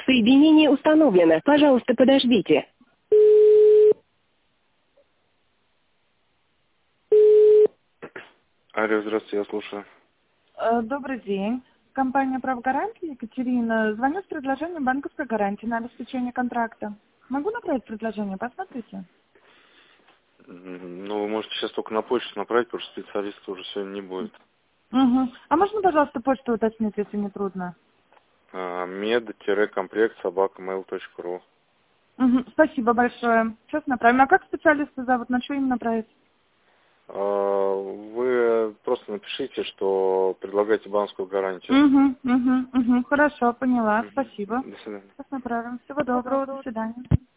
Соединение установлено. Пожалуйста, подождите. Алло, здравствуйте, я слушаю. Добрый день. Компания «Правогарантия», Екатерина. Звоню с предложением банковской гарантии на обеспечение контракта. Могу направить предложение? Посмотрите. Ну, вы можете сейчас только на почту направить, потому что специалиста уже сегодня не будет. Угу. А можно, пожалуйста, почту уточнить, если не трудно? med-комплект@mail.ru. Угу. Спасибо большое. Сейчас направим. А как специалиста зовут? На что им направить? Вы просто напишите, что предлагаете банковскую гарантию. Хорошо, поняла. Спасибо. До свидания. Сейчас направим. Всего доброго. До свидания.